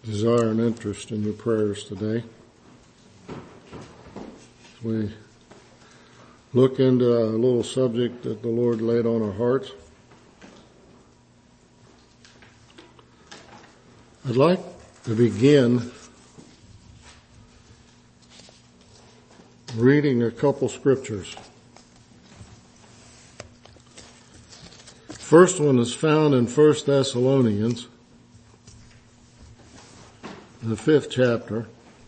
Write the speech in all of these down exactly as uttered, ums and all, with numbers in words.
desire and interest in your prayers today. As we look into a little subject that the Lord laid on our hearts, I'd like to begin reading a couple scriptures. First one is found in First Thessalonians, the fifth chapter.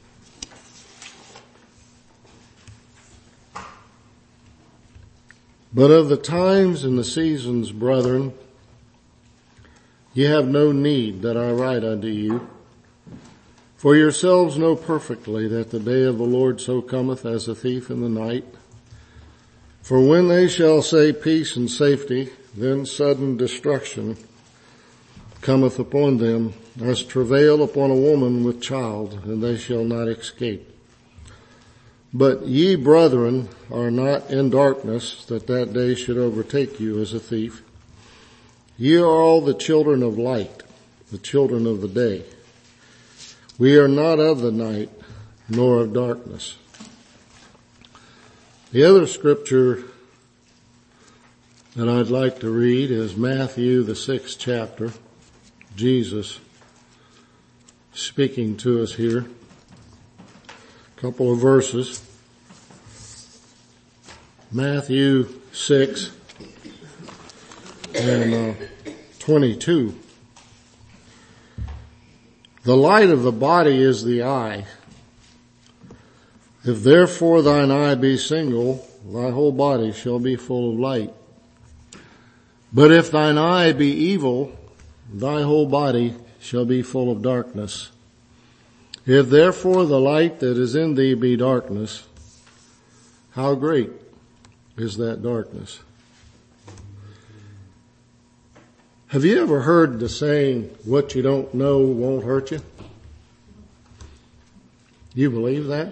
But of the times and the seasons, brethren, ye have no need that I write unto you. For yourselves know perfectly that the day of the Lord so cometh as a thief in the night. For when they shall say peace and safety, then sudden destruction cometh upon them, as travail upon a woman with child, and they shall not escape. But ye, brethren, are not in darkness, that that day should overtake you as a thief. Ye are all the children of light, the children of the day. We are not of the night, nor of darkness. The other scripture that I'd like to read is Matthew, the sixth chapter. Jesus speaking to us here. A couple of verses. Matthew six and uh, twenty-two. The light of the body is the eye. If therefore thine eye be single, thy whole body shall be full of light. But if thine eye be evil, thy whole body shall be full of darkness. If therefore the light that is in thee be darkness, how great is that darkness? Have you ever heard the saying, what you don't know won't hurt you? You believe that?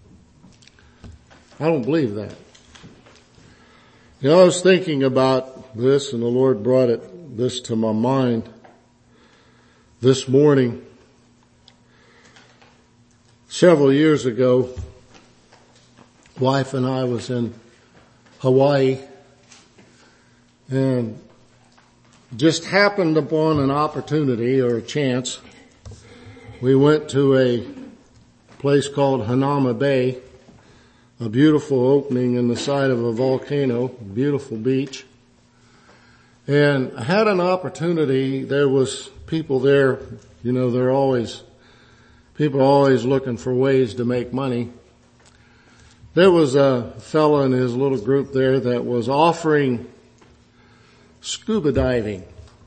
I don't believe that. You know, I was thinking about this, and the Lord brought it, this to my mind this morning. Several years ago, wife and I was in Hawaii and just happened upon an opportunity or a chance. We went to a place called Hanauma Bay, a beautiful opening in the side of a volcano, beautiful beach. And I had an opportunity. There was people there, you know, they're always, people are always looking for ways to make money. There was a fellow in his little group there that was offering scuba diving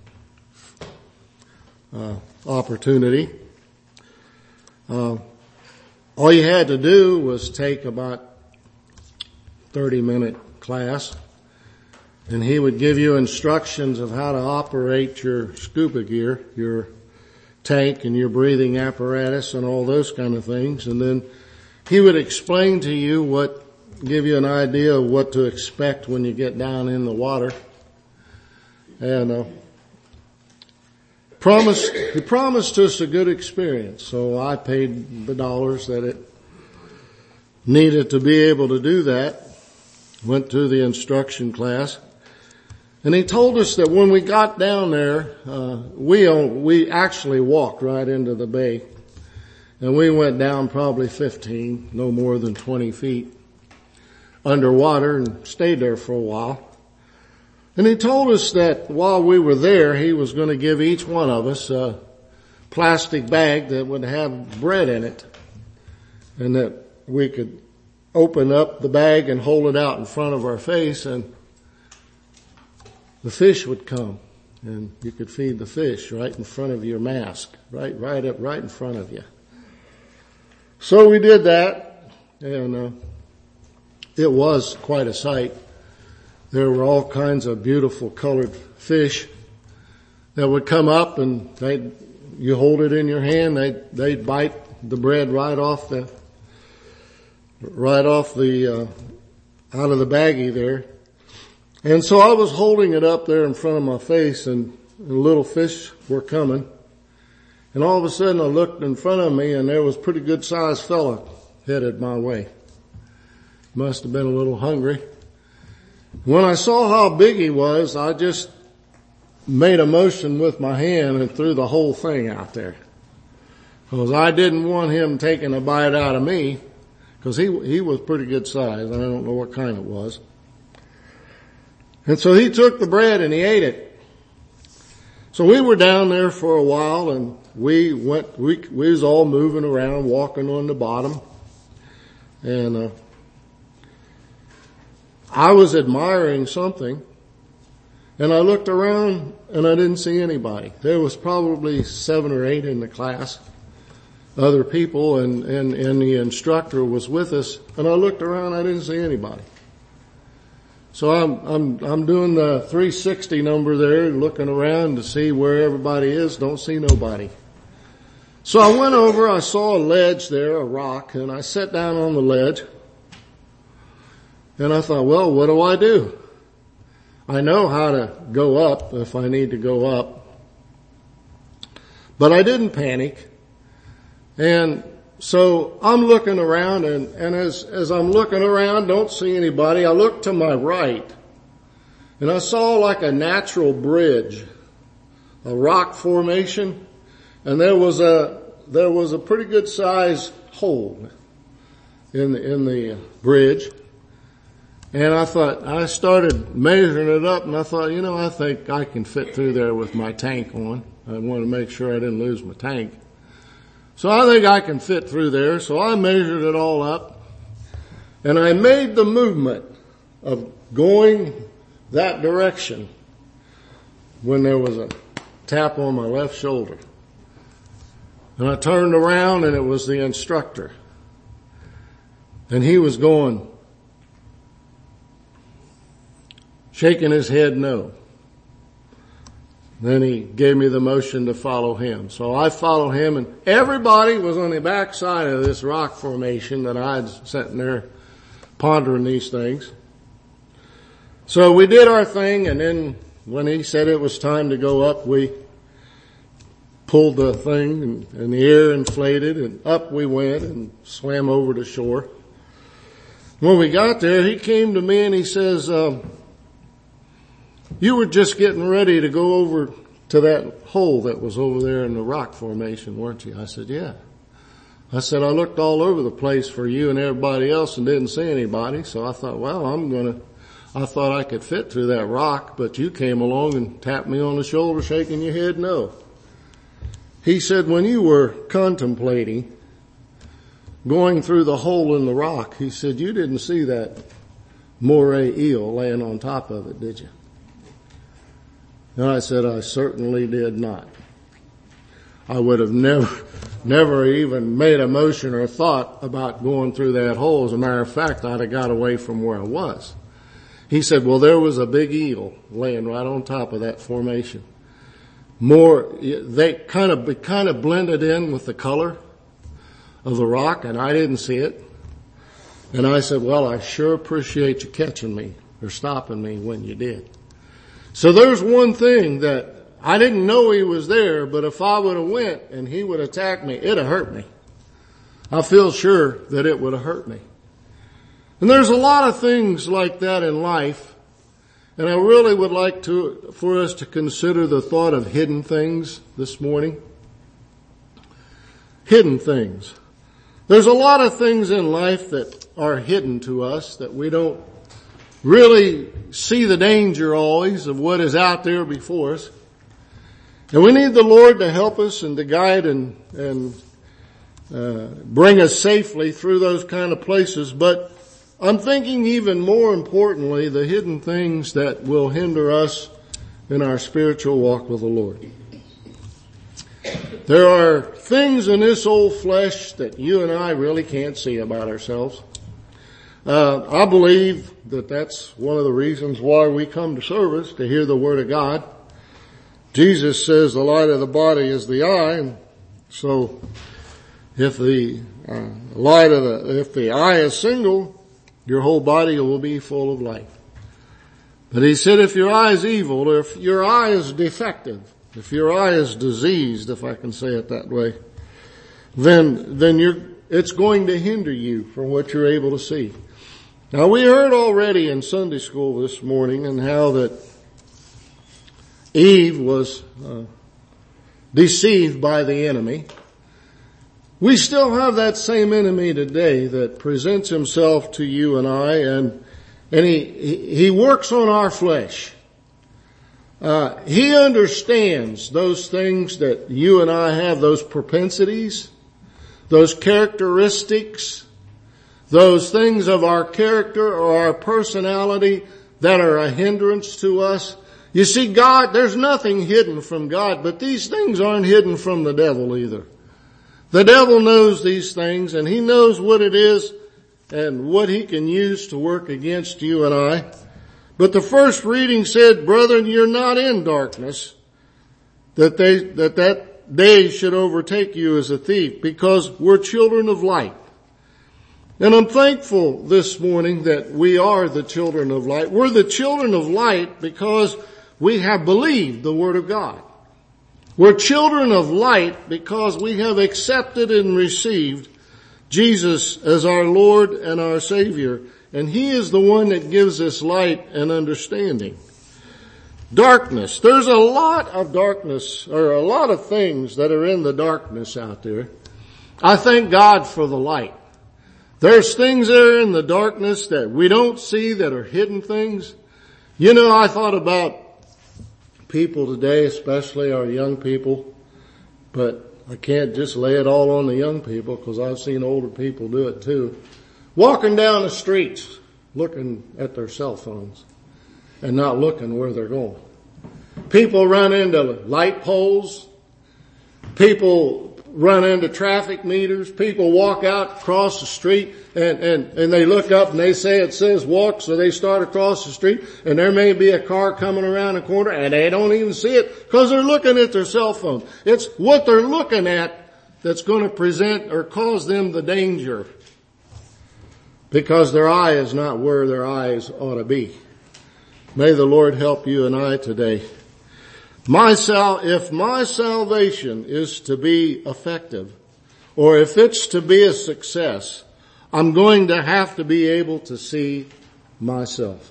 uh, opportunity. Uh, all you had to do was take about thirty minute class, and he would give you instructions of how to operate your scuba gear, your tank and your breathing apparatus and all those kind of things. And then he would explain to you what, give you an idea of what to expect when you get down in the water. And, uh, promised, he promised us a good experience. So I paid the dollars that it needed to be able to do that. Went to the instruction class. And he told us that when we got down there, uh, we we actually walked right into the bay. And we went down probably fifteen, no more than twenty feet underwater, and stayed there for a while. And he told us that while we were there, he was going to give each one of us a plastic bag that would have bread in it, and that we could open up the bag and hold it out in front of our face, and the fish would come, and you could feed the fish right in front of your mask, right, right up, right in front of you. So we did that, and uh, it was quite a sight. There were all kinds of beautiful colored fish that would come up, and they, you hold it in your hand, they they'd bite the bread right off the, right off the uh, out of the baggie there. And so I was holding it up there in front of my face, and the little fish were coming. And all of a sudden I looked in front of me and there was a pretty good sized fella headed my way. Must have been a little hungry. When I saw how big he was, I just made a motion with my hand and threw the whole thing out there. Because I didn't want him taking a bite out of me, because he, he was pretty good size. I don't know what kind it was. And so he took the bread and he ate it. So we were down there for a while and we went, we, we was all moving around, walking on the bottom. And, uh, I was admiring something and I looked around and I didn't see anybody. There was probably seven or eight in the class, other people, and, and, and the instructor was with us, and I looked around, I didn't see anybody. So I'm, I'm, I'm doing the three sixty number there, looking around to see where everybody is, don't see nobody. So I went over, I saw a ledge there, a rock, and I sat down on the ledge. And I thought, well, what do I do? I know how to go up if I need to go up. But I didn't panic. And so I'm looking around and, and as, as I'm looking around, don't see anybody. I look to my right and I saw like a natural bridge, a rock formation, and there was a, there was a pretty good sized hole in the, in the bridge. And I thought, I started measuring it up and I thought, you know, I think I can fit through there with my tank on. I wanted to make sure I didn't lose my tank. So I think I can fit through there. So I measured it all up and I made the movement of going that direction when there was a tap on my left shoulder. And I turned around and it was the instructor. And he was going, shaking his head no. Then he gave me the motion to follow him. So I followed him and everybody was on the back side of this rock formation that I'd sitting there pondering these things. So we did our thing and then when he said it was time to go up, we pulled the thing and, and the air inflated and up we went and swam over to shore. When we got there, he came to me and he says, um, you were just getting ready to go over to that hole that was over there in the rock formation, weren't you? I said, yeah. I said, I looked all over the place for you and everybody else and didn't see anybody. So I thought, well, I'm going to, I thought I could fit through that rock, but you came along and tapped me on the shoulder shaking your head no. He said, when you were contemplating going through the hole in the rock, he said, you didn't see that moray eel laying on top of it, did you? And I said, I certainly did not. I would have never, never even made a motion or thought about going through that hole. As a matter of fact, I'd have got away from where I was. He said, well, there was a big eel laying right on top of that formation. More, they kind of, it kind of blended in with the color of the rock and I didn't see it. And I said, well, I sure appreciate you catching me or stopping me when you did. So there's one thing that I didn't know he was there, but if I would have went and he would attack me, it'd have hurt me. I feel sure that it would have hurt me. And there's a lot of things like that in life, and I really would like to, for us to consider the thought of hidden things this morning. Hidden things. There's a lot of things in life that are hidden to us that we don't really see the danger always of what is out there before us. And we need the Lord to help us and to guide and, and, uh, bring us safely through those kind of places. But I'm thinking even more importantly, the hidden things that will hinder us in our spiritual walk with the Lord. There are things in this old flesh that you and I really can't see about ourselves. Uh, I believe that that's one of the reasons why we come to service, to hear the Word of God. Jesus says the light of the body is the eye, and so if the uh, light of the, if the eye is single, your whole body will be full of light. But he said if your eye is evil, or if your eye is defective, if your eye is diseased, if I can say it that way, then, then you're, it's going to hinder you from what you're able to see. Now we heard already in Sunday school this morning and how that Eve was uh, deceived by the enemy. We still have that same enemy today that presents himself to you and I, and and he he works on our flesh. Uh, he understands those things that you and I have, those propensities, those characteristics, those things of our character or our personality that are a hindrance to us. You see, God, there's nothing hidden from God, but these things aren't hidden from the devil either. The devil knows these things, and he knows what it is and what he can use to work against you and I. But the first reading said, brethren, you're not in darkness, that they, that that day should overtake you as a thief, because we're children of light. And I'm thankful this morning that we are the children of light. We're the children of light because we have believed the Word of God. We're children of light because we have accepted and received Jesus as our Lord and our Savior. And He is the one that gives us light and understanding. Darkness. There's a lot of darkness, or a lot of things that are in the darkness out there. I thank God for the light. There's things there in the darkness that we don't see, that are hidden things. You know, I thought about people today, especially our young people, but I can't just lay it all on the young people because I've seen older people do it too. Walking down the streets, looking at their cell phones and not looking where they're going. People run into light poles. People run into traffic meters. People walk out across the street and, and, and they look up and they say it says walk, so they start across the street and there may be a car coming around the corner and they don't even see it because they're looking at their cell phone. It's what they're looking at that's going to present or cause them the danger, because their eye is not where their eyes ought to be. May the Lord help you and I today. My sal- if my salvation is to be effective, or if it's to be a success, I'm going to have to be able to see myself.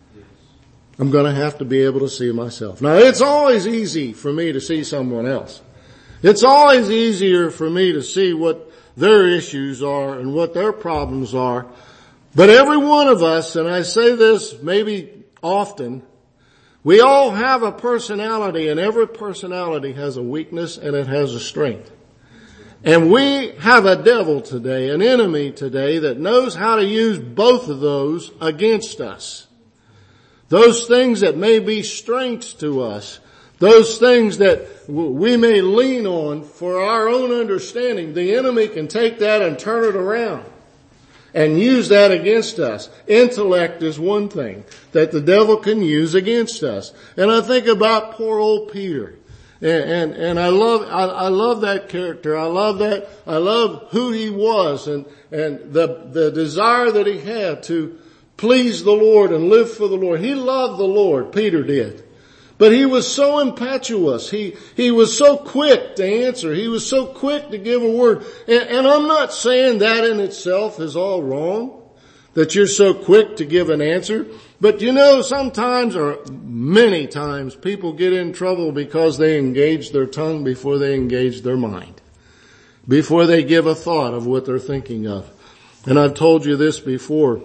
I'm going to have to be able to see myself. Now, it's always easy for me to see someone else. It's always easier for me to see what their issues are and what their problems are. But every one of us, and I say this maybe often, we all have a personality, and every personality has a weakness and it has a strength. And we have a devil today, an enemy today, that knows how to use both of those against us. Those things that may be strengths to us, those things that we may lean on for our own understanding, the enemy can take that and turn it around and use that against us. Intellect is one thing that the devil can use against us. And I think about poor old Peter. And, and, and I love, I, I love that character. I love that, I love who he was and, and the, the desire that he had to please the Lord and live for the Lord. He loved the Lord, Peter did. But he was so impetuous. He, he was so quick to answer. He was so quick to give a word. And, and I'm not saying that in itself is all wrong, that you're so quick to give an answer. But you know, sometimes or many times people get in trouble because they engage their tongue before they engage their mind, before they give a thought of what they're thinking of. And I've told you this before.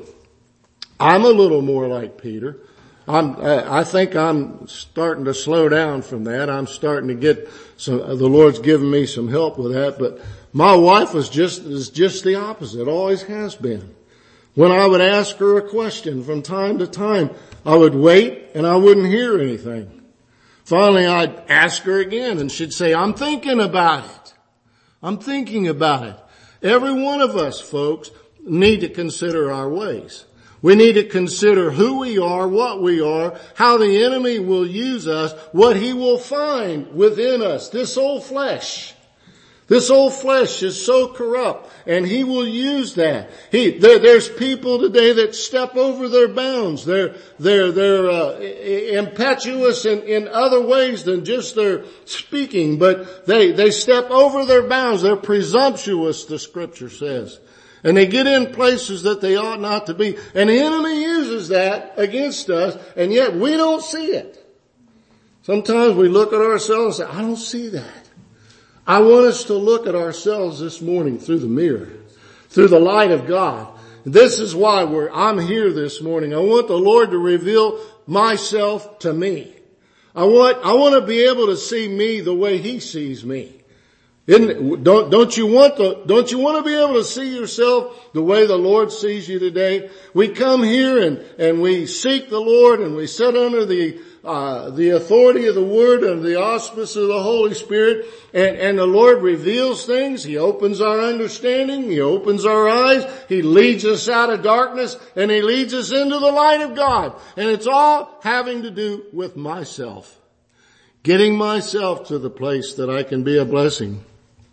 I'm a little more like Peter. I'm, I think I'm starting to slow down from that. I'm starting to get some, the Lord's given me some help with that, but my wife was just, is just the opposite, always has been. When I would ask her a question from time to time, I would wait and I wouldn't hear anything. Finally I'd ask her again and she'd say, I'm thinking about it. I'm thinking about it. Every one of us, folks, need to consider our ways. We need to consider who we are, what we are, how the enemy will use us, what he will find within us, this old flesh. This old flesh is so corrupt, and he will use that. He, there, there's people today that step over their bounds. They're, they're, they're, uh, impetuous in, in other ways than just their speaking, but they, they step over their bounds. They're presumptuous, the scripture says. And they get in places that they ought not to be. And the enemy uses that against us, and yet we don't see it. Sometimes we look at ourselves and say, I don't see that. I want us to look at ourselves this morning through the mirror, through the light of God. This is why we're, I'm here this morning. I want the Lord to reveal myself to me. I want, I want to be able to see me the way He sees me. Isn't, don't, don't you want to, don't you want to be able to see yourself the way the Lord sees you today? We come here and, and we seek the Lord and we sit under the Uh, the authority of the Word and the auspice of the Holy Spirit, and, and the Lord reveals things. He opens our understanding. He opens our eyes. He leads us out of darkness, and He leads us into the light of God. And it's all having to do with myself. Getting myself to the place that I can be a blessing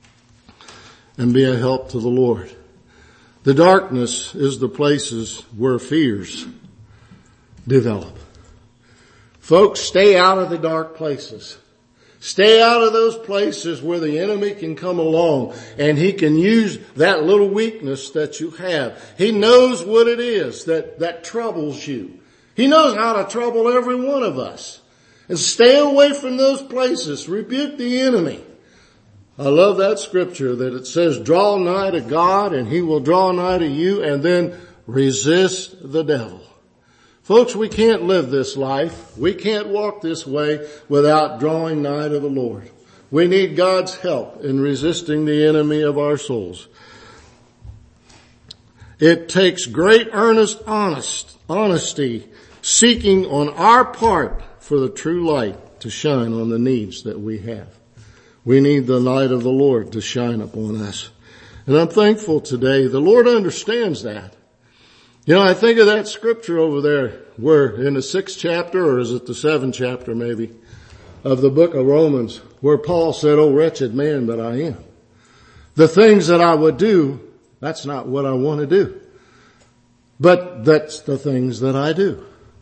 and be a help to the Lord. The darkness is the places where fears develop. Folks, stay out of the dark places. Stay out of those places where the enemy can come along and he can use that little weakness that you have. He knows what it is that, that troubles you. He knows how to trouble every one of us. And stay away from those places. Rebuke the enemy. I love that scripture that it says, draw nigh to God and He will draw nigh to you, and then resist the devil. Folks, we can't live this life. We can't walk this way without drawing nigh to the Lord. We need God's help in resisting the enemy of our souls. It takes great earnest honest, honesty, seeking on our part for the true light to shine on the needs that we have. We need the light of the Lord to shine upon us. And I'm thankful today. The Lord understands that. You know, I think of that scripture over there where in the sixth chapter, or is it the seventh chapter maybe, of the book of Romans, where Paul said, oh, wretched man that I am. The things that I would do, that's not what I want to do. But that's the things that I do.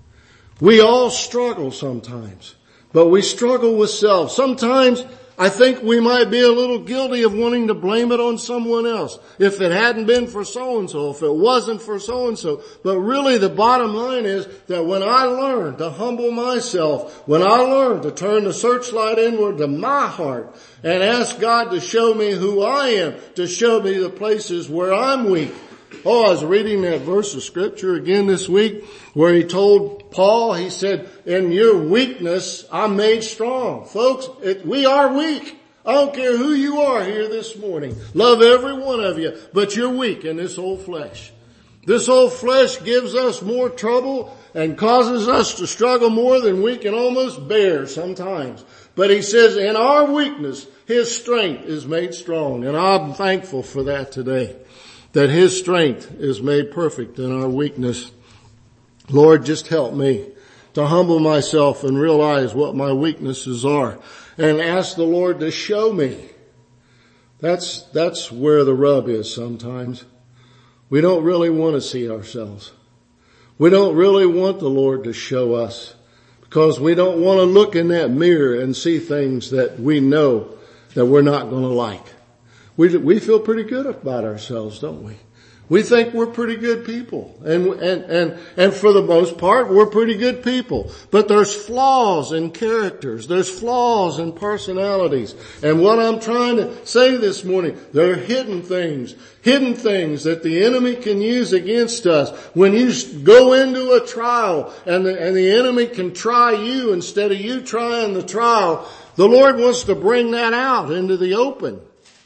We all struggle sometimes, but we struggle with self. Sometimes I think we might be a little guilty of wanting to blame it on someone else. If it hadn't been for so-and-so, if it wasn't for so-and-so. But really the bottom line is that when I learn to humble myself, when I learn to turn the searchlight inward to my heart and ask God to show me who I am, to show me the places where I'm weak. Oh, I was reading that verse of scripture again this week where He told Paul, He said, in your weakness, I'm made strong. Folks, it, we are weak. I don't care who you are here this morning. Love every one of you, but you're weak in this old flesh. This old flesh gives us more trouble and causes us to struggle more than we can almost bear sometimes. But He says, in our weakness, His strength is made strong. And I'm thankful for that today, that His strength is made perfect in our weakness. Lord, just help me to humble myself and realize what my weaknesses are and ask the Lord to show me. That's, that's where the rub is sometimes. We don't really want to see ourselves. We don't really want the Lord to show us because we don't want to look in that mirror and see things that we know that we're not going to like. We, we feel pretty good about ourselves, don't we? We think we're pretty good people. And, and, and, and for the most part, we're pretty good people. But there's flaws in characters. There's flaws in personalities. And what I'm trying to say this morning, there are hidden things, hidden things that the enemy can use against us. When you go into a trial and the, and the enemy can try you instead of you trying the trial, the Lord wants to bring that out into the open,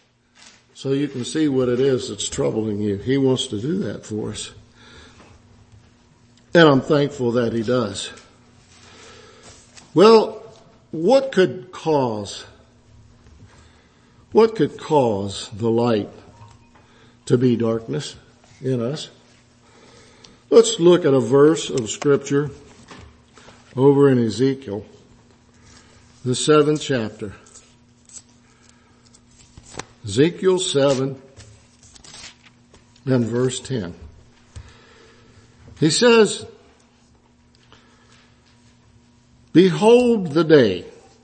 so you can see what it is that's troubling you. He wants to do that for us. And I'm thankful that He does. Well, what could cause, what could cause the light to be darkness in us? Let's look at a verse of scripture over in Ezekiel, the seventh chapter. Ezekiel seven and verse ten. He says, behold the day.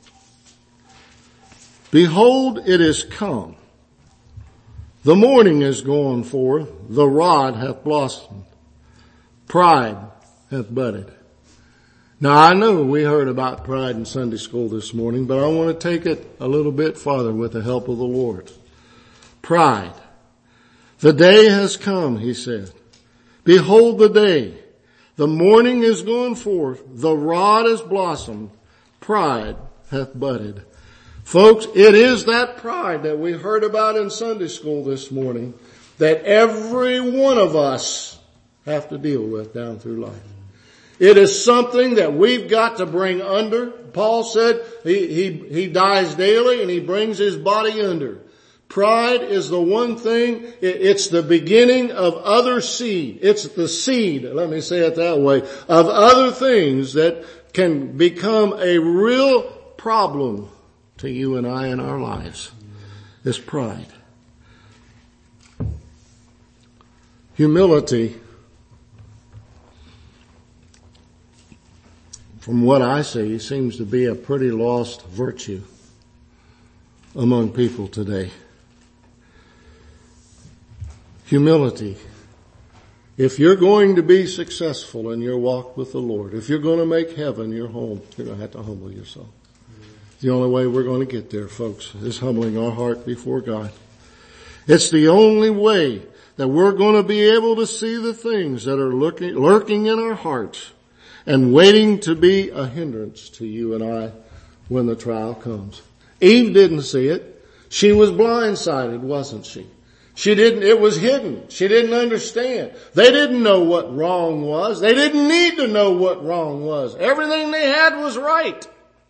Behold, it is come. The morning is gone forth. The rod hath blossomed. Pride hath budded. Now I know we heard about pride in Sunday school this morning, but I want to take it a little bit farther with the help of the Lord. Pride. The day has come, he said. Behold the day. The morning is gone forth. The rod is blossomed. Pride hath budded. Folks, it is that pride that we heard about in Sunday school this morning that every one of us have to deal with down through life. It is something that we've got to bring under. Paul said he, he, he dies daily and he brings his body under. Pride is the one thing, it's the beginning of other seed. It's the seed, let me say it that way, of other things that can become a real problem to you and I in our lives. It's pride. Humility, from what I see, seems to be a pretty lost virtue among people today. Humility. If you're going to be successful in your walk with the Lord, if you're going to make heaven your home, you're going to have to humble yourself. The only way we're going to get there, folks, is humbling our heart before God. It's the only way that we're going to be able to see the things that are lurking, lurking in our hearts and waiting to be a hindrance to you and I when the trial comes. Eve didn't see it. She was blindsided, wasn't she? She didn't, it was hidden. She didn't understand. They didn't know what wrong was. They didn't need to know what wrong was. Everything they had was right.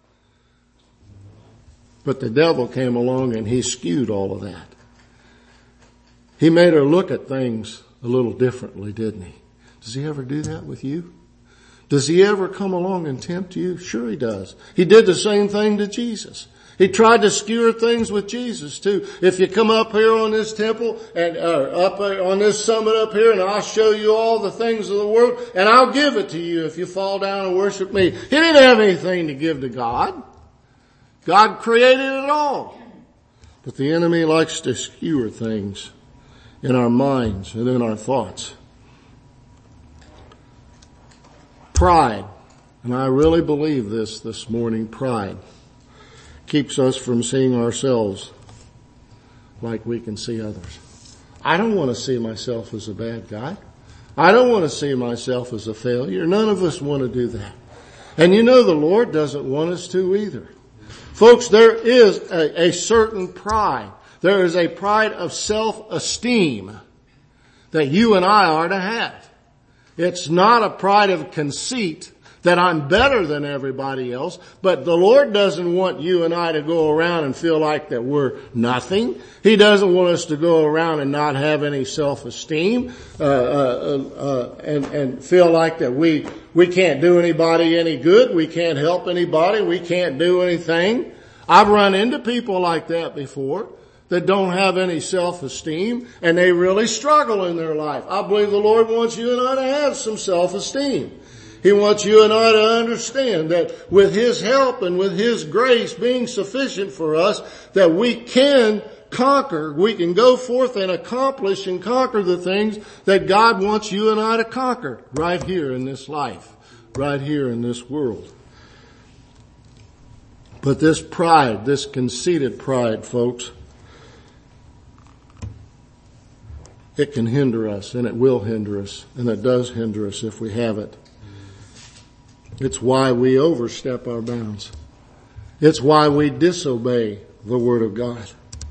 But the devil came along and he skewed all of that. He made her look at things a little differently, didn't he? Does he ever do that with you? Does he ever come along and tempt you? Sure he does. He did the same thing to Jesus. He tried to skewer things with Jesus too. If you come up here on this temple and uh, up on this summit up here and I'll show you all the things of the world and I'll give it to you if you fall down and worship me. He didn't have anything to give to God. God created it all. But the enemy likes to skewer things in our minds and in our thoughts. Pride, and I really believe this this morning, pride keeps us from seeing ourselves like we can see others. I don't want to see myself as a bad guy. I don't want to see myself as a failure. None of us want to do that. And you know the Lord doesn't want us to either. Folks, there is a, a certain pride. There is a pride of self-esteem that you and I are to have. It's not a pride of conceit that I'm better than everybody else, but the Lord doesn't want you and I to go around and feel like that we're nothing. He doesn't want us to go around and not have any self-esteem, uh, uh, uh, and, and feel like that we, we can't do anybody any good, we can't help anybody, we can't do anything. I've run into people like that before that don't have any self-esteem and they really struggle in their life. I believe the Lord wants you and I to have some self-esteem. He wants you and I to understand that with His help and with His grace being sufficient for us, that we can conquer, we can go forth and accomplish and conquer the things that God wants you and I to conquer right here in this life, right here in this world. But this pride, this conceited pride, folks, it can hinder us and it will hinder us and it does hinder us if we have it. It's why we overstep our bounds. It's why we disobey the Word of God.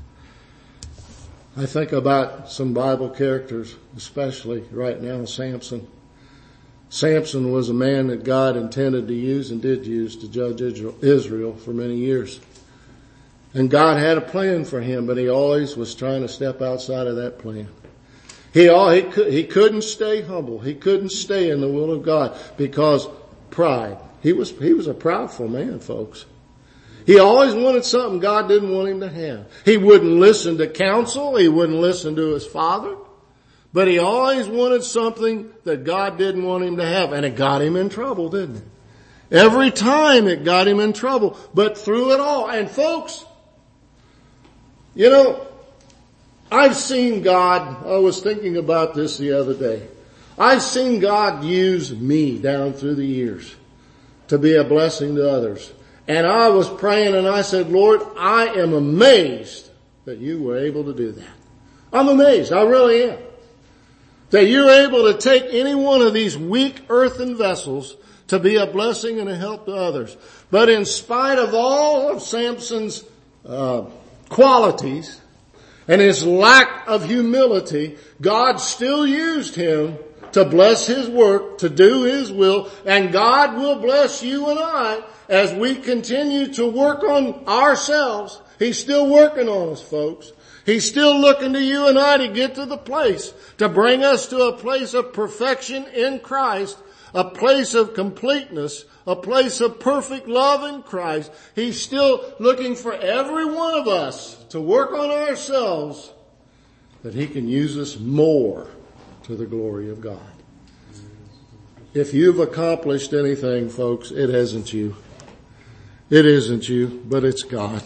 I think about some Bible characters, especially right now, Samson. Samson was a man that God intended to use and did use to judge Israel for many years. And God had a plan for him, but he always was trying to step outside of that plan. He, all, he, could, he couldn't stay humble. He couldn't stay in the will of God because pride. He was, he was a proudful man, folks. He always wanted something God didn't want him to have. He wouldn't listen to counsel. He wouldn't listen to his father. But he always wanted something that God didn't want him to have. And it got him in trouble, didn't it? Every time it got him in trouble. But through it all. And folks, you know, I've seen God, I was thinking about this the other day. I've seen God use me down through the years to be a blessing to others. And I was praying and I said, Lord, I am amazed that you were able to do that. I'm amazed. I really am. That you're able to take any one of these weak earthen vessels to be a blessing and a help to others. But in spite of all of Samson's uh, qualities and his lack of humility, God still used him to bless his work, to do his will, and God will bless you and I as we continue to work on ourselves. He's still working on us, folks. He's still looking to you and I to get to the place, to bring us to a place of perfection in Christ, a place of completeness, a place of perfect love in Christ. He's still looking for every one of us to work on ourselves that he can use us more to the glory of God. If you've accomplished anything, folks, it isn't you. It isn't you, but it's God.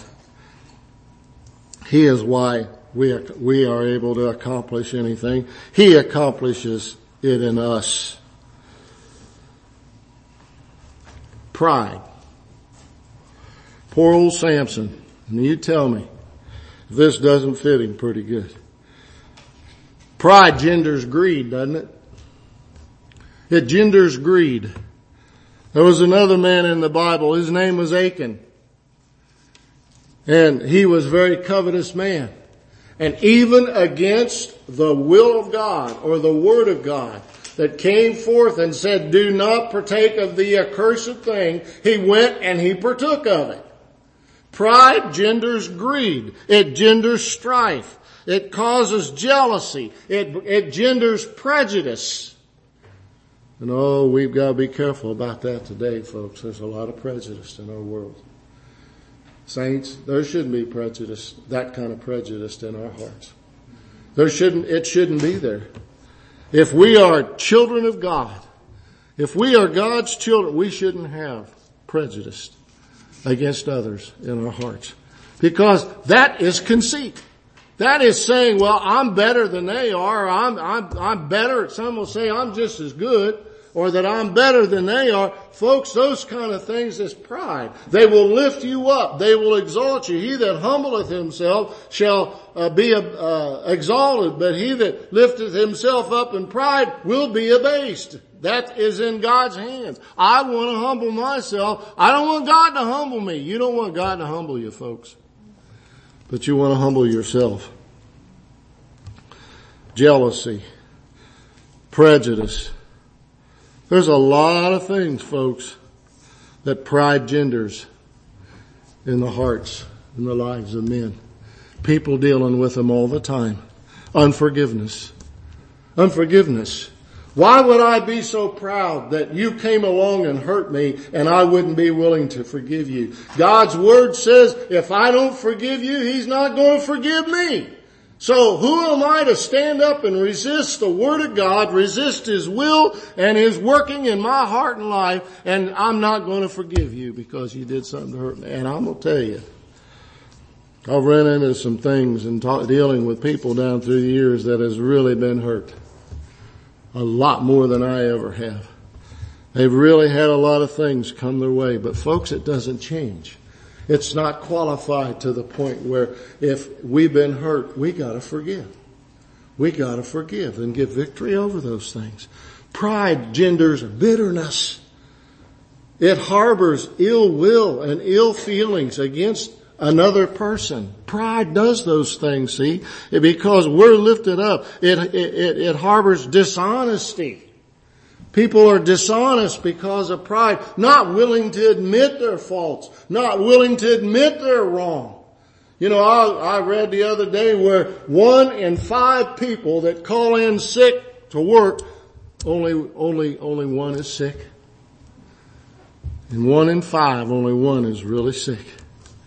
He is why we are, we are able to accomplish anything. He accomplishes it in us. Pride. Poor old Samson. And you tell me if this doesn't fit him pretty good. Pride genders greed, doesn't it? It genders greed. There was another man in the Bible. His name was Achan. And he was a very covetous man. And even against the will of God or the word of God that came forth and said, do not partake of the accursed thing, he went and he partook of it. Pride genders greed. It genders strife. It causes jealousy. It, it genders prejudice. And oh, we've got to be careful about that today, folks. There's a lot of prejudice in our world. Saints, there shouldn't be prejudice, that kind of prejudice in our hearts. There shouldn't, it shouldn't be there. If we are children of God, if we are God's children, we shouldn't have prejudice against others in our hearts. Because that is conceit. That is saying, well, I'm better than they are, I'm, I'm, I'm better. Some will say I'm just as good, or that I'm better than they are. Folks, those kind of things is pride. They will lift you up. They will exalt you. He that humbleth himself shall uh, be uh, exalted, but he that lifteth himself up in pride will be abased. That is in God's hands. I want to humble myself. I don't want God to humble me. You don't want God to humble you, folks. But you want to humble yourself. Jealousy. Prejudice. There's a lot of things, folks, that pride genders in the hearts and the lives of men. People dealing with them all the time. Unforgiveness. Unforgiveness. Why would I be so proud that you came along and hurt me and I wouldn't be willing to forgive you? God's word says if I don't forgive you, he's not going to forgive me. So who am I to stand up and resist the word of God, resist his will and his working in my heart and life, and I'm not going to forgive you because you did something to hurt me? And I'm going to tell you, I've run into some things and talk, dealing with people down through the years that has really been hurt. A lot more than I ever have. They've really had a lot of things come their way, but folks, it doesn't change. It's not qualified to the point where if we've been hurt, we gotta forgive. We gotta forgive and give victory over those things. Pride genders bitterness. It harbors ill will and ill feelings against another person. Pride does those things, see, because we're lifted up. It, it, it harbors dishonesty. People are dishonest because of pride, not willing to admit their faults, not willing to admit they're wrong. You know, I, I read the other day where one in five people that call in sick to work, only, only, only one is sick. And one in five, only one is really sick.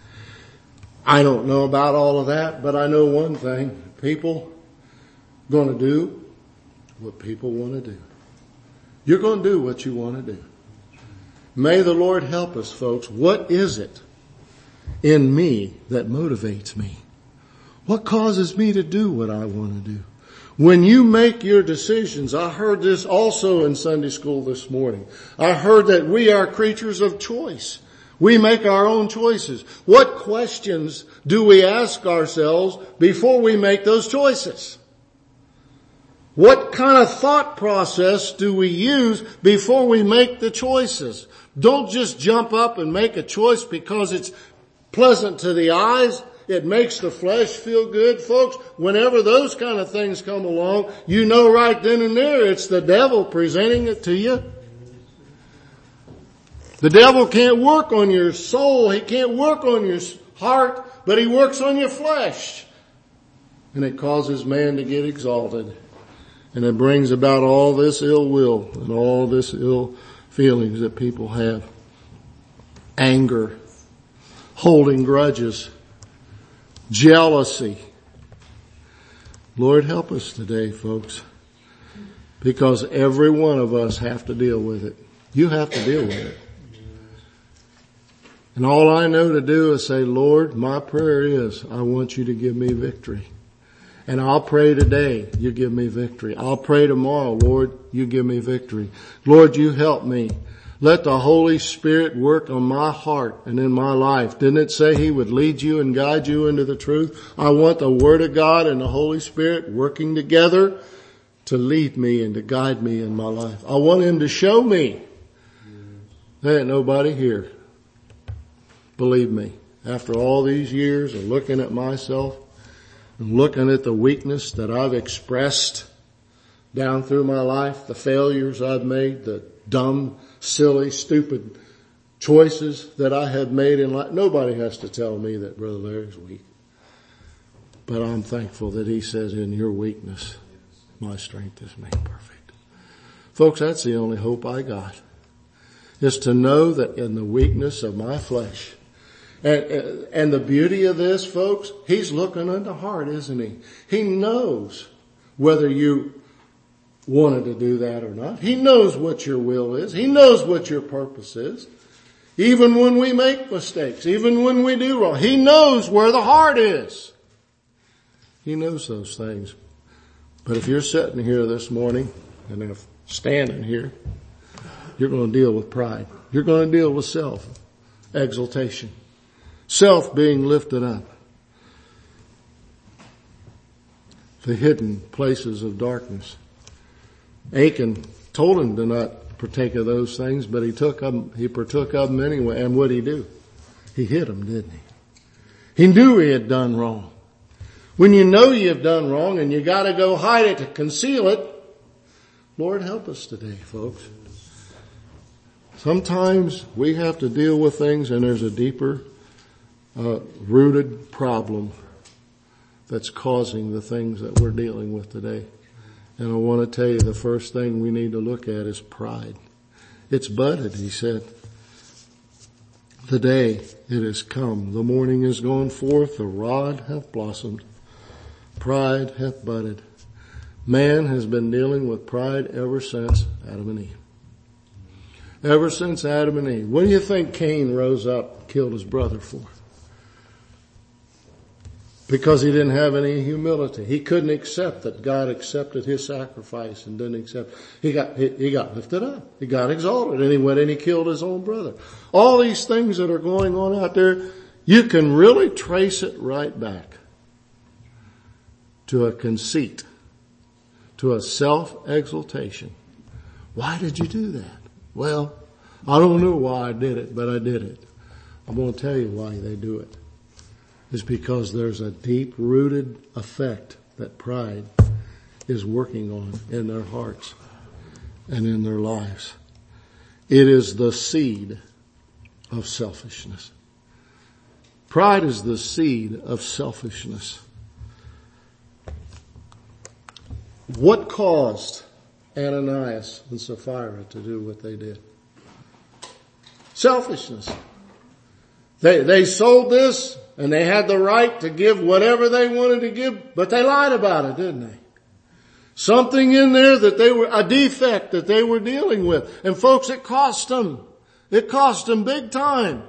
I don't know about all of that, but I know one thing. People going to do what people want to do. You're going to do what you want to do. May the Lord help us, folks. What is it in me that motivates me? What causes me to do what I want to do? When you make your decisions, I heard this also in Sunday school this morning. I heard that we are creatures of choice. We make our own choices. What questions do we ask ourselves before we make those choices? What kind of thought process do we use before we make the choices? Don't just jump up and make a choice because it's pleasant to the eyes. It makes the flesh feel good. Folks, whenever those kind of things come along, you know right then and there it's the devil presenting it to you. The devil can't work on your soul. He can't work on your heart, but he works on your flesh. And it causes man to get exalted. And it brings about all this ill will and all this ill feelings that people have. Anger, holding grudges, jealousy. Lord, help us today, folks, because every one of us have to deal with it. You have to deal with it. And all I know to do is say, Lord, my prayer is, I want you to give me victory. And I'll pray today, you give me victory. I'll pray tomorrow, Lord, you give me victory. Lord, you help me. Let the Holy Spirit work on my heart and in my life. Didn't it say He would lead you and guide you into the truth? I want the Word of God and the Holy Spirit working together to lead me and to guide me in my life. I want Him to show me. There ain't nobody here. Believe me, after all these years of looking at myself and looking at the weakness that I've expressed down through my life, the failures I've made, the dumb, silly, stupid choices that I have made in life, nobody has to tell me that Brother Larry's weak. But I'm thankful that He says, in your weakness, my strength is made perfect. Folks, that's the only hope I got, is to know that in the weakness of my flesh. And, and the beauty of this, folks, He's looking in the heart, isn't He? He knows whether you wanted to do that or not. He knows what your will is. He knows what your purpose is. Even when we make mistakes, even when we do wrong, He knows where the heart is. He knows those things. But if you're sitting here this morning, and if standing here, you're going to deal with pride. You're going to deal with self-exaltation. Self being lifted up. The hidden places of darkness. Achan told him to not partake of those things, but he took them, he partook of them anyway. And what did he do? He hid them, didn't he? He knew he had done wrong. When you know you've done wrong and you gotta go hide it to conceal it, Lord help us today, folks. Sometimes we have to deal with things and there's a deeper uh, rooted problem that's causing the things that we're dealing with today. And I want to tell you, the first thing we need to look at is pride. It's budded, He said. The day it has come, the morning is gone forth, the rod hath blossomed, pride hath budded. Man has been dealing with pride ever since Adam and Eve. Ever since Adam and Eve. What do you think Cain rose up and killed his brother for? Because he didn't have any humility. He couldn't accept that God accepted his sacrifice and didn't accept. He got, he, he got lifted up. He got exalted and he went and he killed his own brother. All these things that are going on out there, you can really trace it right back to a conceit, to a self-exaltation. Why did you do that? Well, I don't know why I did it, but I did it. I'm going to tell you why they do it. It's because there's a deep-rooted effect that pride is working on in their hearts and in their lives. It is the seed of selfishness. Pride is the seed of selfishness. What caused Ananias and Sapphira to do what they did? Selfishness. They, they sold this and they had the right to give whatever they wanted to give, but they lied about it, didn't they? Something in there that they were, a defect that they were dealing with. And folks, it cost them. It cost them big time.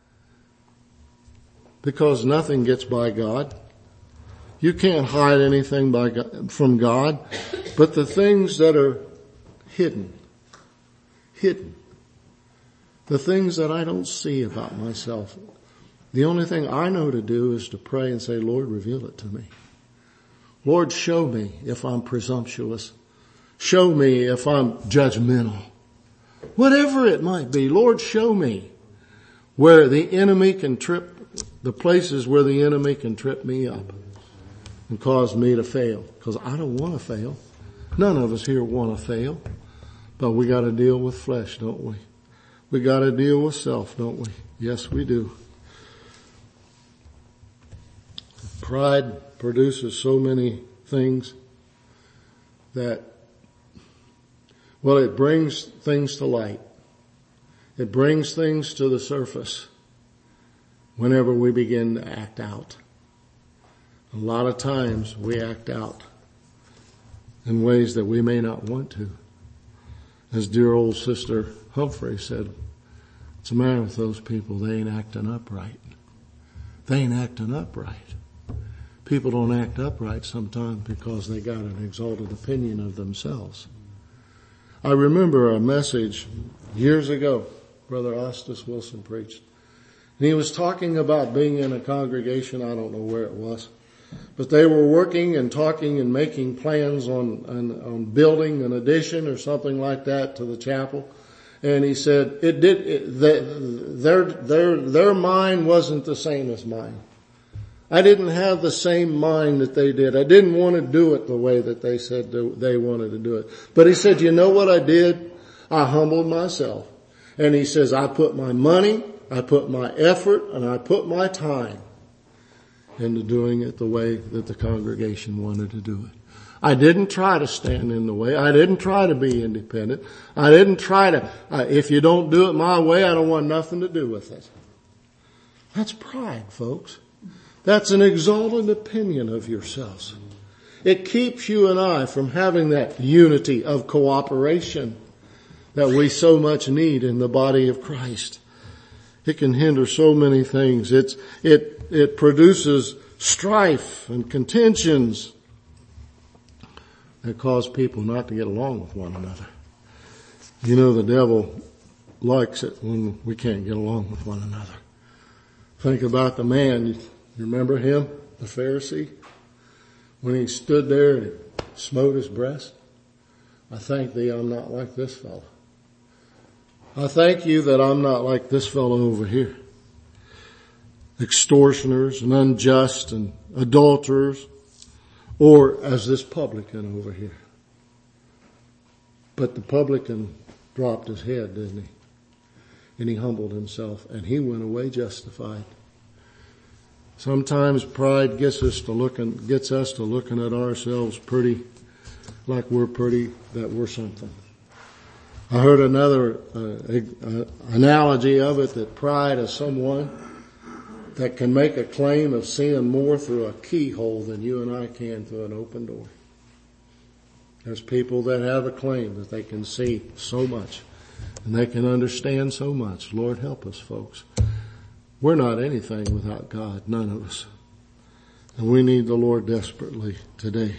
Because nothing gets by God. You can't hide anything by God, from God. But the things that are hidden, hidden, the things that I don't see about myself, the only thing I know to do is to pray and say, Lord, reveal it to me. Lord, show me if I'm presumptuous. Show me if I'm judgmental. Whatever it might be, Lord, show me where the enemy can trip, the places where the enemy can trip me up and cause me to fail. Because I don't want to fail. None of us here want to fail. But we got to deal with flesh, don't we? We got to deal with self, don't we? Yes, we do. Pride produces so many things that, well, it brings things to light. It brings things to the surface whenever we begin to act out. A lot of times we act out in ways that we may not want to. As dear old Sister Humphrey said, what's the matter with those people? They ain't acting upright. They ain't acting upright. People don't act upright sometimes because they got an exalted opinion of themselves. I remember a message years ago, Brother Ostis Wilson preached. And he was talking about being in a congregation, I don't know where it was, but they were working and talking and making plans on, on, on building an addition or something like that to the chapel. And he said it did, it, their, their, their mind wasn't the same as mine. I didn't have the same mind that they did. I didn't want to do it the way that they said they wanted to do it. But he said, you know what I did? I humbled myself. And he says, I put my money, I put my effort, and I put my time into doing it the way that the congregation wanted to do it. I didn't try to stand in the way. I didn't try to be independent. I didn't try to, uh, if you don't do it my way, I don't want nothing to do with it. That's pride, folks. That's an exalted opinion of yourselves. It keeps you and I from having that unity of cooperation that we so much need in the body of Christ. It can hinder so many things. It's, it, it produces strife and contentions that cause people not to get along with one another. You know, the devil likes it when we can't get along with one another. Think about the man. You remember him, the Pharisee, when he stood there and smote his breast? I thank thee I'm not like this fellow. I thank you that I'm not like this fellow over here. Extortioners and unjust and adulterers, or as this publican over here. But the publican dropped his head, didn't he? And he humbled himself and he went away justified. Sometimes pride gets us to looking, gets us to looking at ourselves pretty, like we're pretty, that we're something. I heard another uh, uh, analogy of it, that pride is someone that can make a claim of seeing more through a keyhole than you and I can through an open door. There's people that have a claim that they can see so much and they can understand so much. Lord, help us, folks. We're not anything without God, none of us. And we need the Lord desperately today.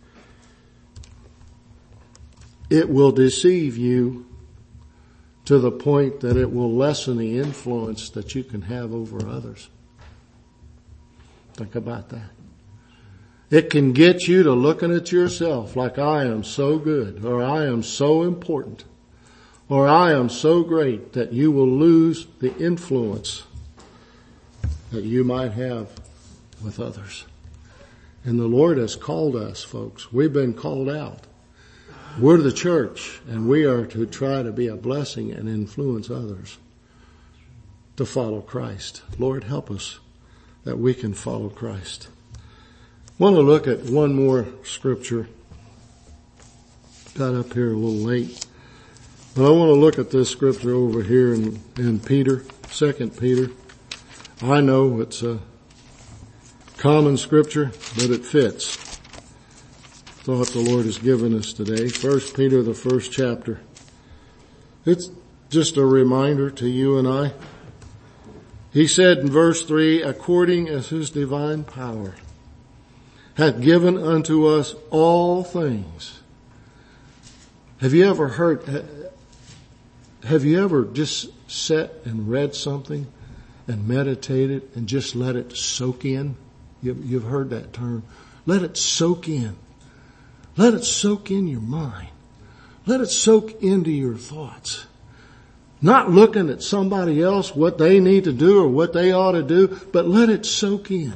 It will deceive you to the point that it will lessen the influence that you can have over others. Think about that. It can get you to looking at yourself like I am so good, or I am so important, or I am so great, that you will lose the influence that you might have with others. And the Lord has called us, folks. We've been called out. We're the church, and we are to try to be a blessing and influence others to follow Christ. Lord, help us that we can follow Christ. I want to look at one more scripture. Got up here a little late. But I want to look at this scripture over here in, in Peter, Second Peter. I know it's a common scripture, but it fits. Thought the Lord has given us today. First Peter, the first chapter. It's just a reminder to you and I. He said in verse three, according as his divine power hath given unto us all things. Have you ever heard, have you ever just sat and read something and meditated and just let it soak in? You've heard that term. Let it soak in. Let it soak in your mind. Let it soak into your thoughts. Not looking at somebody else, what they need to do or what they ought to do, but let it soak in.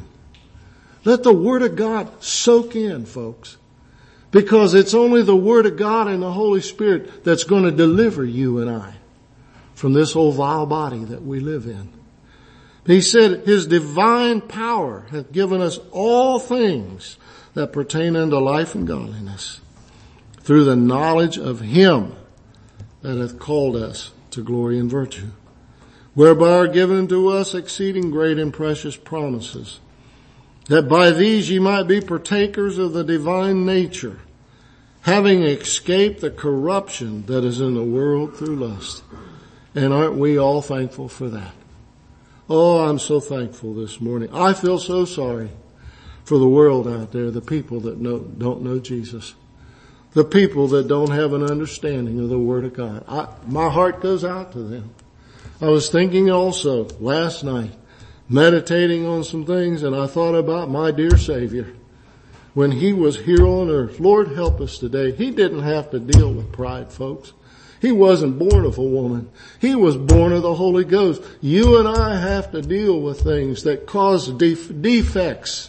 Let the Word of God soak in, folks. Because it's only the Word of God and the Holy Spirit that's going to deliver you and I from this old vile body that we live in. He said, his divine power hath given us all things that pertain unto life and godliness through the knowledge of him that hath called us to glory and virtue, whereby are given unto us exceeding great and precious promises, that by these ye might be partakers of the divine nature, having escaped the corruption that is in the world through lust. And aren't we all thankful for that? Oh, I'm so thankful this morning. I feel so sorry for the world out there, the people that know, don't know Jesus. The people that don't have an understanding of the Word of God. I, my heart goes out to them. I was thinking also last night, meditating on some things, and I thought about my dear Savior. When He was here on earth, Lord help us today. He didn't have to deal with pride, folks. He wasn't born of a woman. He was born of the Holy Ghost. You and I have to deal with things that cause def- defects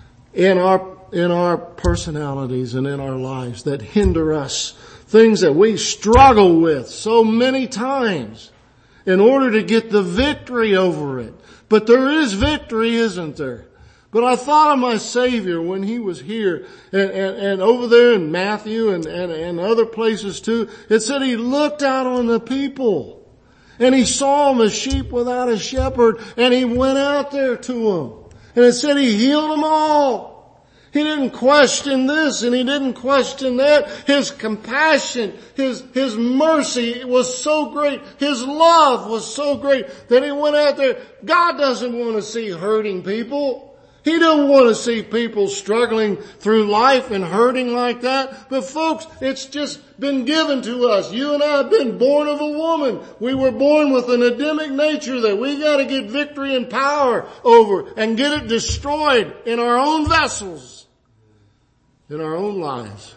in our in our personalities and in our lives that hinder us. Things that we struggle with so many times in order to get the victory over it. But there is victory, isn't there? But I thought of my Savior when He was here and, and, and over there in Matthew and, and, and other places too. It said He looked out on the people and He saw them as sheep without a shepherd and He went out there to them. And it said He healed them all. He didn't question this and He didn't question that. His compassion, His, His mercy was so great. His love was so great that He went out there. God doesn't want to see hurting people. He don't want to see people struggling through life and hurting like that. But folks, it's just been given to us. You and I have been born of a woman. We were born with an Adamic nature that we got to get victory and power over and get it destroyed in our own vessels, in our own lives.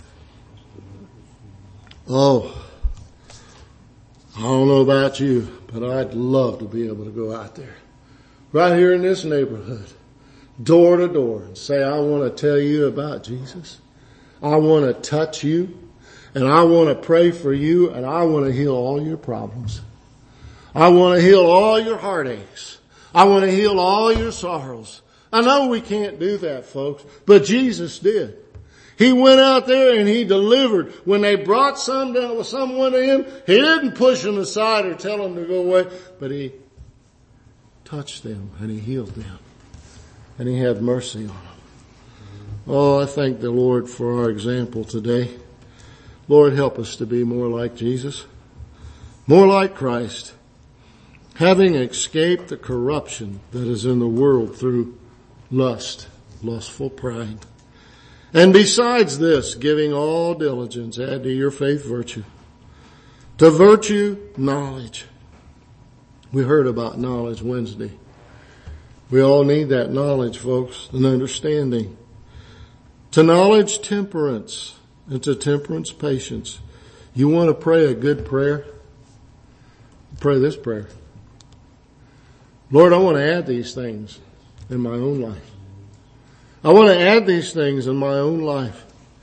Oh, I don't know about you, but I'd love to be able to go out there, right here in this neighborhood, door to door, and say, I want to tell you about Jesus. I want to touch you, and I want to pray for you, and I want to heal all your problems. I want to heal all your heartaches. I want to heal all your sorrows. I know we can't do that, folks, but Jesus did. He went out there and He delivered. When they brought some down, someone to Him, He didn't push them aside or tell them to go away, but He touched them and He healed them. And He had mercy on them. Oh, I thank the Lord for our example today. Lord, help us to be more like Jesus, more like Christ, having escaped the corruption that is in the world through lust, lustful pride. And besides this, giving all diligence, add to your faith virtue. To virtue, knowledge. We heard about knowledge Wednesday. We all need that knowledge, folks, and understanding. To knowledge, temperance, and to temperance, patience. You want to pray a good prayer? Pray this prayer. Lord, I want to add these things in my own life. I want to add these things in my own life.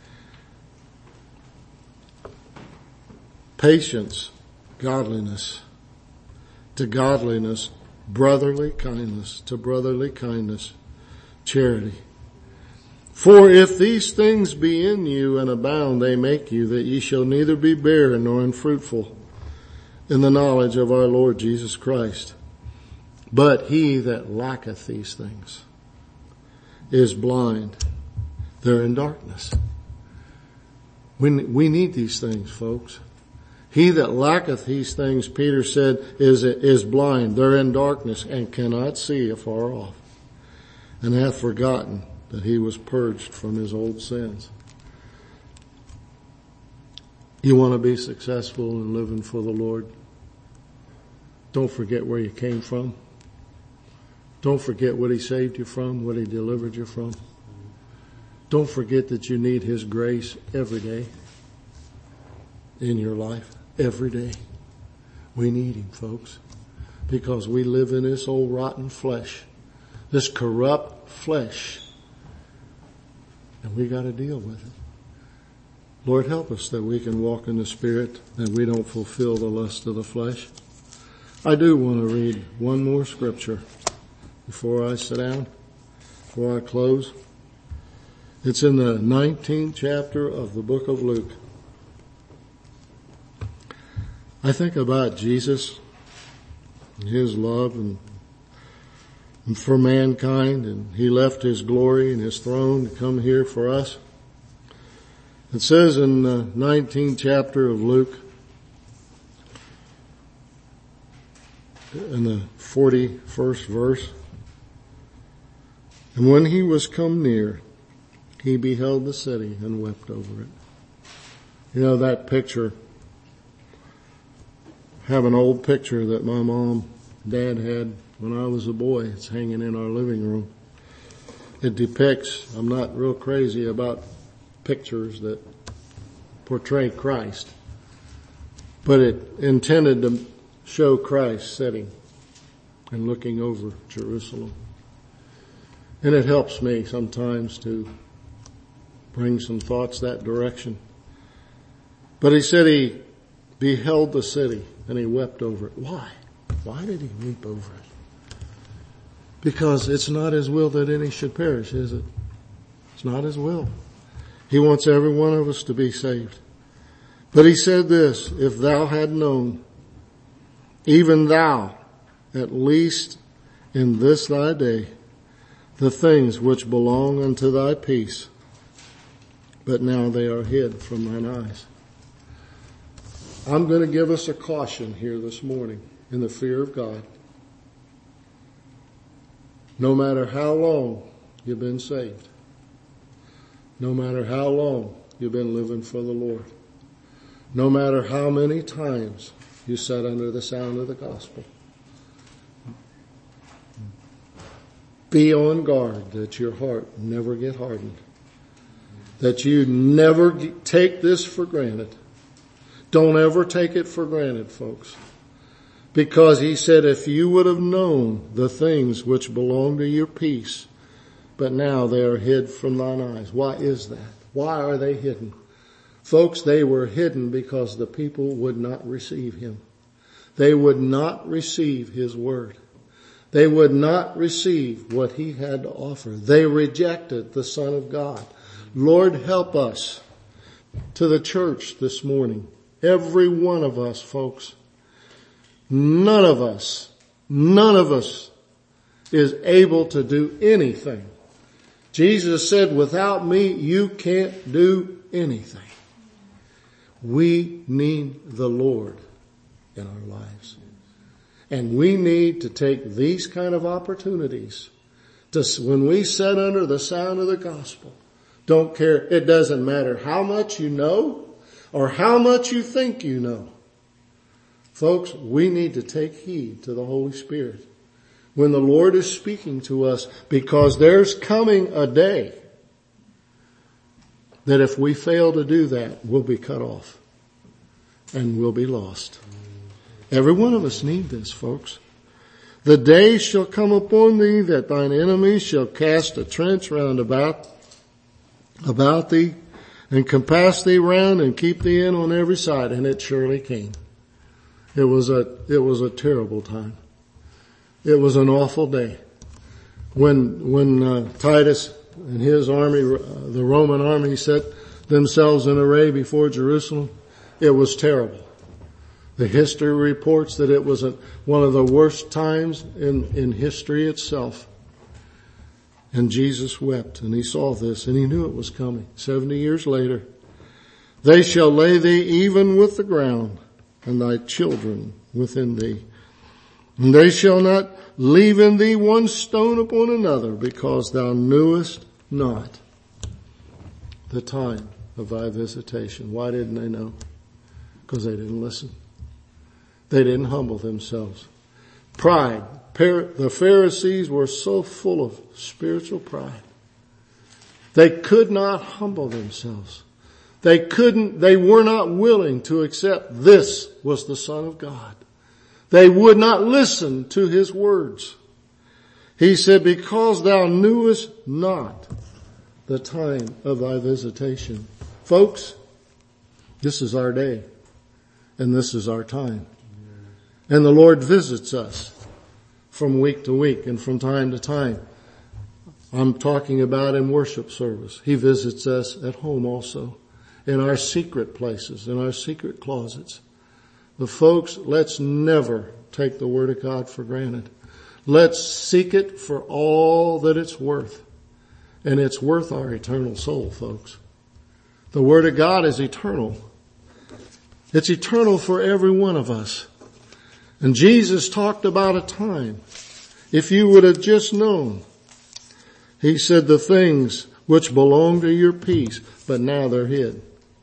Patience, godliness, to godliness, brotherly kindness, to brotherly kindness, charity. For if these things be in you and abound, they make you that ye shall neither be barren nor unfruitful in the knowledge of our Lord Jesus Christ. But he that lacketh these things is blind. They're in darkness. We, we need these things, folks. He that lacketh these things, Peter said, is, is blind. They're in darkness and cannot see afar off, and hath forgotten that he was purged from his old sins. You want to be successful in living for the Lord? Don't forget where you came from. Don't forget what he saved you from, what he delivered you from. Don't forget that you need his grace every day in your life. Every day. We need him, folks, because we live in this old rotten flesh, this corrupt flesh, and we got to deal with it. Lord, help us that we can walk in the Spirit, that we don't fulfill the lust of the flesh. I do want to read one more scripture before I sit down, before I close. It's in the nineteenth chapter of the book of Luke. I think about Jesus and his love and, and for mankind, and he left his glory and his throne to come here for us. It says in the nineteenth chapter of Luke, in the forty-first verse, and when he was come near, he beheld the city and wept over it. You know that picture, I have an old picture that my mom, dad had when I was a boy. It's hanging in our living room. It depicts, I'm not real crazy about pictures that portray Christ, but it intended to show Christ sitting and looking over Jerusalem. And it helps me sometimes to bring some thoughts that direction. But he said he beheld the city and he wept over it. Why? Why did he weep over it? Because it's not his will that any should perish, is it? It's not his will. He wants every one of us to be saved. But he said this, if thou had known, even thou, at least in this thy day, the things which belong unto thy peace, but now they are hid from thine eyes. I'm going to give us a caution here this morning in the fear of God. No matter how long you've been saved, no matter how long you've been living for the Lord, no matter how many times you sat under the sound of the gospel, be on guard that your heart never get hardened, that you never take this for granted. Don't ever take it for granted, folks. Because he said, if you would have known the things which belong to your peace, but now they are hid from thine eyes. Why is that? Why are they hidden? Folks, they were hidden because the people would not receive him. They would not receive his word. They would not receive what he had to offer. They rejected the Son of God. Lord, help us. To the church this morning, every one of us, folks, none of us, none of us is able to do anything. Jesus said, without me, you can't do anything. We need the Lord in our lives. And we need to take these kind of opportunities to, when we sit under the sound of the gospel, don't care, it doesn't matter how much you know or how much you think you know. Folks, we need to take heed to the Holy Spirit when the Lord is speaking to us, because there's coming a day that if we fail to do that, we'll be cut off and we'll be lost. Every one of us need this, folks. The day shall come upon thee that thine enemies shall cast a trench round about, about thee and compass thee round and keep thee in on every side. And it surely came. It was a, it was a terrible time. It was an awful day. When, when uh, Titus and his army, uh, the Roman army, set themselves in array before Jerusalem, it was terrible. The history reports that it was a, one of the worst times in, in history itself. And Jesus wept, and he saw this, and he knew it was coming. Seventy years later, they shall lay thee even with the ground, and thy children within thee. And they shall not leave in thee one stone upon another, because thou knewest not the time of thy visitation. Why didn't they know? Because they didn't listen. They didn't humble themselves. Pride. The Pharisees were so full of spiritual pride. They could not humble themselves. They couldn't, they were not willing to accept this was the Son of God. They would not listen to his words. He said, because thou knewest not the time of thy visitation. Folks, this is our day, and this is our time. And the Lord visits us from week to week and from time to time. I'm talking about in worship service. He visits us at home also, in our secret places, in our secret closets. But folks, let's never take the Word of God for granted. Let's seek it for all that it's worth. And it's worth our eternal soul, folks. The Word of God is eternal. It's eternal for every one of us. And Jesus talked about a time, if you would have just known, he said the things which belong to your peace, but now they're hid.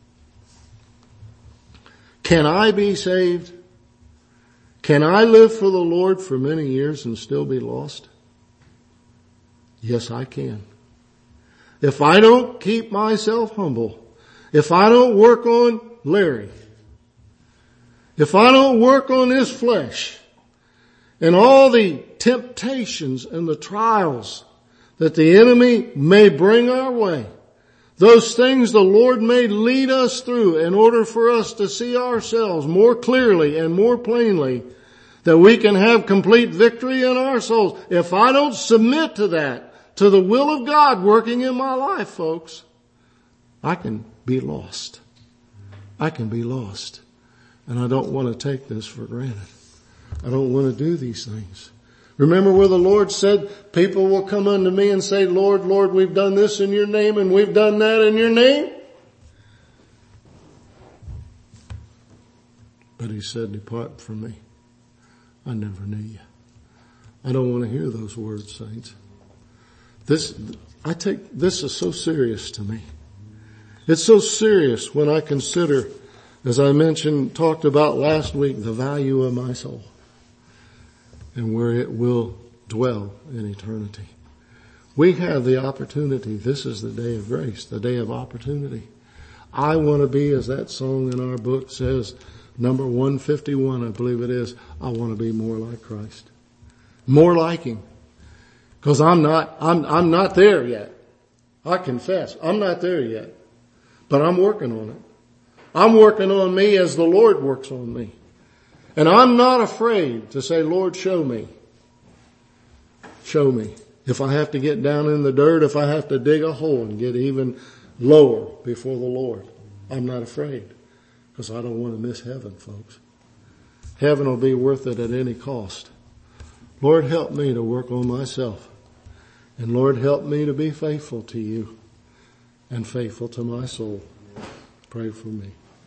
Can I be saved? Can I live for the Lord for many years and still be lost? Yes, I can. If I don't keep myself humble, if I don't work on Larry, if I don't work on this flesh and all the temptations and the trials that the enemy may bring our way, those things the Lord may lead us through in order for us to see ourselves more clearly and more plainly, that we can have complete victory in our souls. If I don't submit to that, to the will of God working in my life, folks, I can be lost. I can be lost. And I don't want to take this for granted. I don't want to do these things. Remember where the Lord said, people will come unto me and say, Lord, Lord, we've done this in your name and we've done that in your name. But he said, depart from me. I never knew you. I don't want to hear those words, saints. This, I take, this is so serious to me. It's so serious when I consider, as I mentioned, talked about last week, the value of my soul and where it will dwell in eternity. We have the opportunity. This is the day of grace, the day of opportunity. I want to be, as that song in our book says, number one fifty-one, I believe it is, I want to be more like Christ. More like him. Because I'm not, I'm, I'm not there yet. I confess, I'm not there yet. But I'm working on it. I'm working on me as the Lord works on me. And I'm not afraid to say, Lord, show me. Show me. If I have to get down in the dirt, if I have to dig a hole and get even lower before the Lord, I'm not afraid. Because I don't want to miss heaven, folks. Heaven will be worth it at any cost. Lord, help me to work on myself. And Lord, help me to be faithful to you and faithful to my soul. Pray for me.